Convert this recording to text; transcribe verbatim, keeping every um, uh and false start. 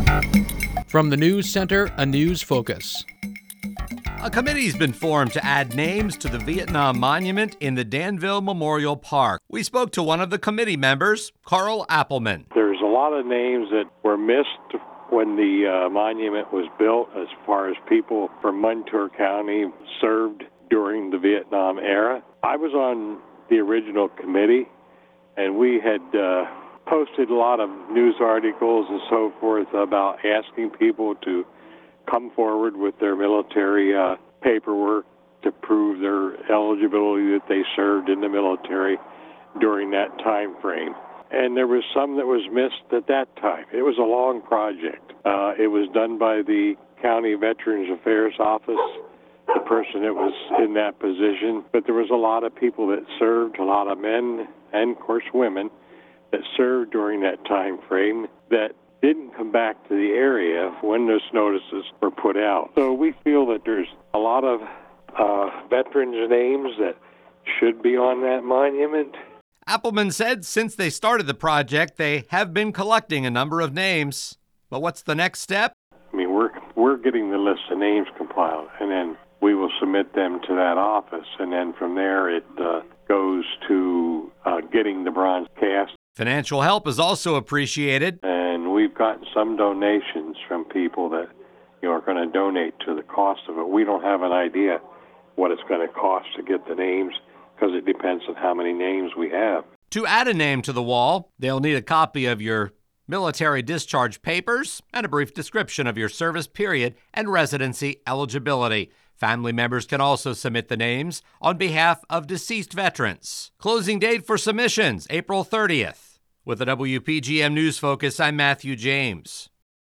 From the News Center, a news focus. A committee's been formed to add names to the Vietnam Monument in the Danville Memorial Park. We spoke to one of the committee members, Carl Appleman. There's a lot of names that were missed when the uh, monument was built, as far as people from Montour County served during the Vietnam era. I was on the original committee, and we had uh, posted a lot of news articles and so forth about asking people to come forward with their military uh, paperwork to prove their eligibility that they served in the military during that time frame. And there was some that was missed at that time. It was a long project. Uh, it was done by the County Veterans Affairs Office, the person that was in that position. But there was a lot of people that served, a lot of men and, of course, women that served during that time frame that didn't come back to the area when those notices were put out. So we feel that there's a lot of uh, veterans' names that should be on that monument. Appleman said since they started the project, they have been collecting a number of names. But what's the next step? I mean, we're we're getting the list of names compiled, and then we will submit them to that office, and then from there it uh, goes to uh, getting the bronze cast. Financial help is also appreciated. And we've gotten some donations from people that you know, are going to donate to the cost of it. We don't have an idea what it's going to cost to get the names, because it depends on how many names we have. To add a name to the wall, they'll need a copy of your military discharge papers and a brief description of your service period and residency eligibility. Family members can also submit the names on behalf of deceased veterans. Closing date for submissions, April thirtieth. With the W P G M News Focus, I'm Matthew James.